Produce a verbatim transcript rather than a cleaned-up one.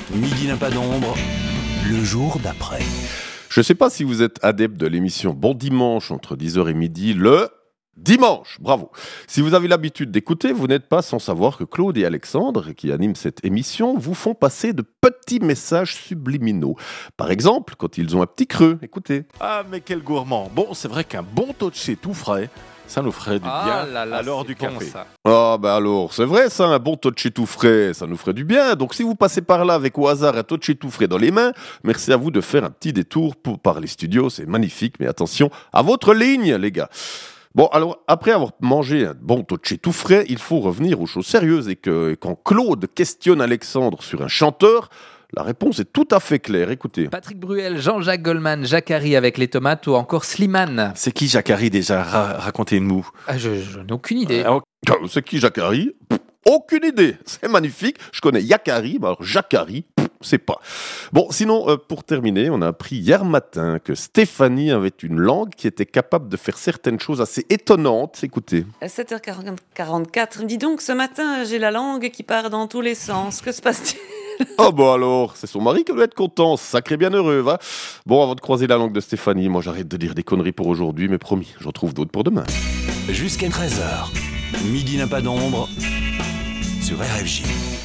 Midi n'a pas d'ombre, le jour d'après. Je ne sais pas si vous êtes adepte de l'émission Bon Dimanche entre dix heures et midi, le dimanche. Bravo. Si vous avez l'habitude d'écouter, vous n'êtes pas sans savoir que Claude et Alexandre, qui animent cette émission, vous font passer de petits messages subliminaux. Par exemple, quand ils ont un petit creux. Écoutez. Ah, mais quel gourmand. Bon, c'est vrai qu'un bon totché tout frais, ça nous ferait du Ah bien là là, à l'heure c'est du bon, café. ça. Ah bah alors, c'est vrai ça, un bon totché tout frais, ça nous ferait du bien. Donc si vous passez par là avec au hasard un totché tout frais dans les mains, merci à vous de faire un petit détour pour, par les studios, c'est magnifique, mais attention à votre ligne les gars. Bon, alors, après avoir mangé un bon totché tout frais, il faut revenir aux choses sérieuses et que quand Claude questionne Alexandre sur un chanteur, la réponse est tout à fait claire. Écoutez. Patrick Bruel, Jean-Jacques Goldman, Jacary avec les tomates ou encore Slimane. C'est qui Jacary déjà Ra- Racontez-nous. Ah, je, je n'ai aucune idée. Ah, ok. Euh, C'est qui Jacary? Pff, Aucune idée. C'est magnifique. Je connais Yakari, mais alors Jacary, pff, c'est pas. Bon, sinon, euh, pour terminer, on a appris hier matin que Stéphanie avait une langue qui était capable de faire certaines choses assez étonnantes. Écoutez. À sept heures quarante-quatre, dis donc, ce matin, j'ai la langue qui part dans tous les sens. Que se passe-t-il ? Oh bah alors, c'est son mari qui doit être content, sacré bienheureux, va. Bon, avant de croiser la langue de Stéphanie, moi j'arrête de dire des conneries pour aujourd'hui, mais promis, j'en trouve d'autres pour demain. Jusqu'à treize heures, Midi n'a pas d'ombre sur R F J.